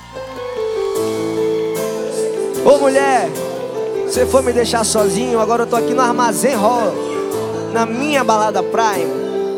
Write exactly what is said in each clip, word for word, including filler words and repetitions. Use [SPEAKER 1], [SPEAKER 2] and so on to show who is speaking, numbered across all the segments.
[SPEAKER 1] Ô mulher, você foi me deixar sozinho, agora eu tô aqui no Armazém Rola, na minha balada Prime.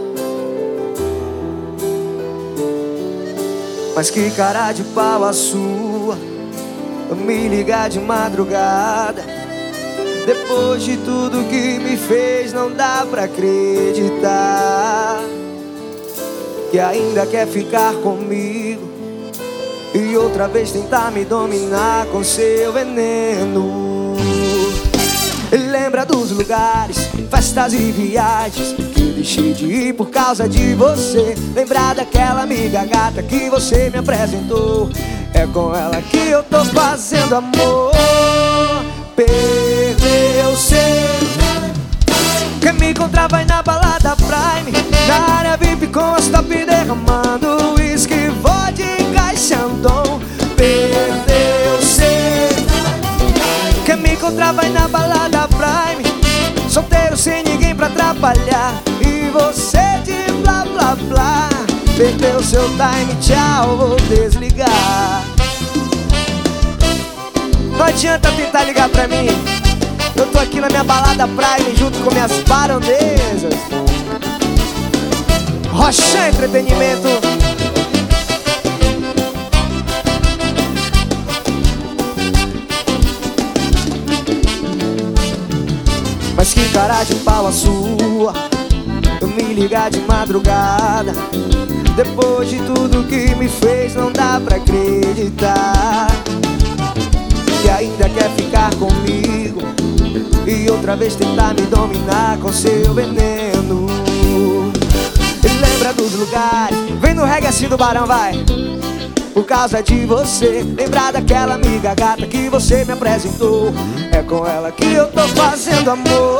[SPEAKER 1] Mas que cara de pau a sua, me ligar de madrugada. Depois de tudo que me fez, não dá pra acreditar que ainda quer ficar comigo e outra vez tentar me dominar com seu veneno. Lembra dos lugares, festas e viagens que deixei de ir por causa de você. Lembra daquela amiga gata que você me apresentou. É com ela que eu tô fazendo amor. Perdeu seu, quer me encontrar vai na balada Prime, na área V I P com as top derramando whisky, vodka e Chandon. Perdeu seu, quer me encontrar vai na balada Prime, solteiro sem ninguém pra atrapalhar, e você de blá blá blá. Perdeu seu time, tchau, vou desligar. Não adianta tentar ligar pra mim, eu tô aqui na minha balada Prime junto com minhas barondesas. Rocha Entretenimento. Mas que cara de pau a sua, eu me ligar de madrugada. Depois de tudo que me fez, não dá pra acreditar que ainda quer ficar comigo e outra vez tentar me dominar com seu veneno. E lembra dos lugares, vem no reggae assim do Barão, vai. Por causa de você, lembrar daquela amiga gata que você me apresentou. É com ela que eu tô fazendo amor.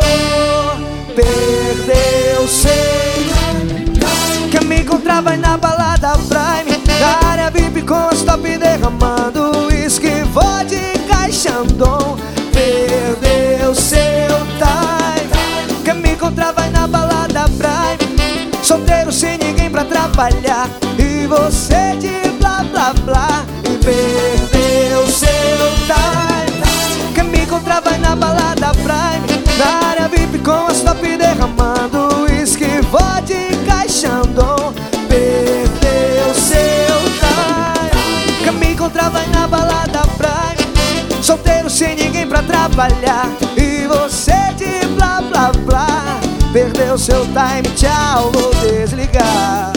[SPEAKER 1] Perdeu, sei, quer me encontrar vai na balada Prime, na área V I P com as top derramando whisky, vodka e Chandon. Perdeu seu time, quer me encontrar vai na balada Prime, solteiro sem ninguém pra atrapalhar, e você de blá blá blá. E perdeu seu time, quer me encontrar vai na balada Prime, na área V I P com as top derramando whisky, vodka e Chandon. Perdeu seu time, quer me encontrar vai na balada Prime, solteiro sem ninguém pra atrapalhar, e você de blá blá blá. Perdeu seu time, tchau, vou desligar.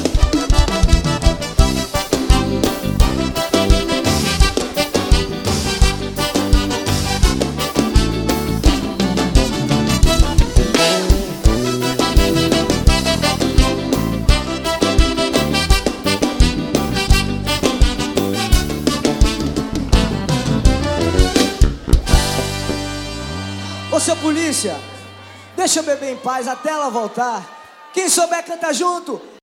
[SPEAKER 1] Ô seu polícia, deixa eu beber em paz até ela voltar. Quem souber canta junto.